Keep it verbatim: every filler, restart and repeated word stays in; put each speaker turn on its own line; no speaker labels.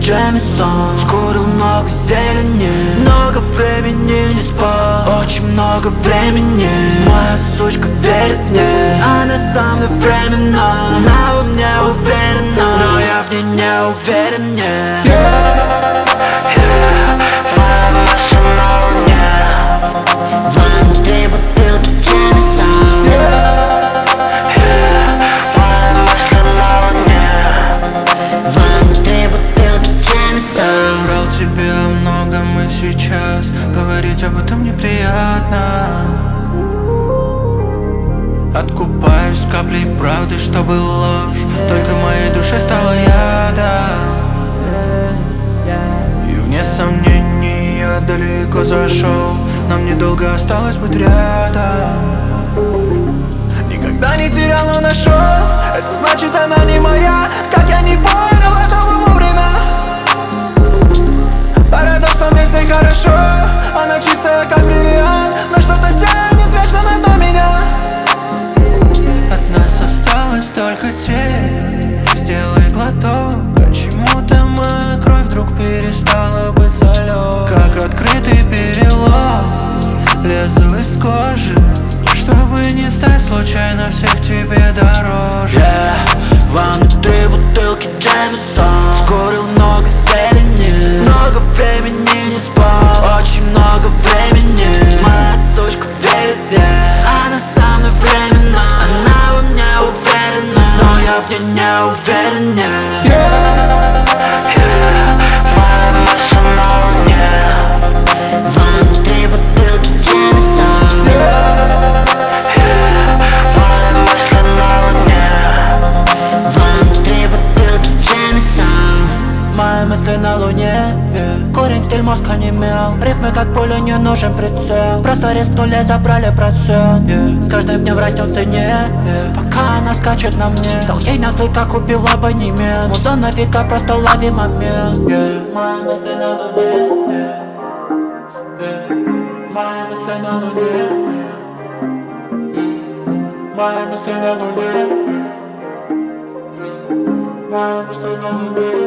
джеме сон. Скоро много зелени, много времени не спал. Очень много времени. Моя сучка верит мне, она со мной временно. Она во мне уверена, но я в ней не уверен, нет. yeah.
Вон две бутылки Джемесон. Вон две бутылки Джемесон.
Врал тебе о многом и сейчас говорить об этом неприятно. Откупаюсь каплей правды, чтобы ложь только моей душе стала ядом. И вне сомнений я далеко зашел, нам недолго осталось быть рядом. Никогда не терял, но нашел. Это значит, она не моя. Как я не понял этого вовремя. Парадокс, но вместе хорошо. Она чистая, как миллион, но что-то тянет вечно на дно меня. От нас осталась только тень. Сделай глоток. Почему-то моя кровь вдруг перестала быть соленой. Как открытый перелом, лезу из кожи, чтобы не стать случайно всех тебе дороже.
yeah. Вам три бутылки Джемесон. Скоро много зелени, много времени не спал. Очень много времени. Моя сучка верит мне, она со мной временно. Она во мне уверена, но я в ней не уверен, нет. yeah.
Вон две бутылки Джемесон. Вон две бутылки Джемесон.
Мои мысли на луне, yeah. Корень, стиль, мозг онемел. Рифмы как пуля, не нужен прицел. Просто рискнули, забрали процент, yeah. С каждым днем растем в цене, yeah. Пока она скачет на мне, дал ей наглый, как убил абонемент. Муза на века, просто лови момент, yeah. Мои мысли на луне, yeah. Yeah. Мои мысли на луне, yeah. Мои мысли на луне, yeah. Мои мысли на луне.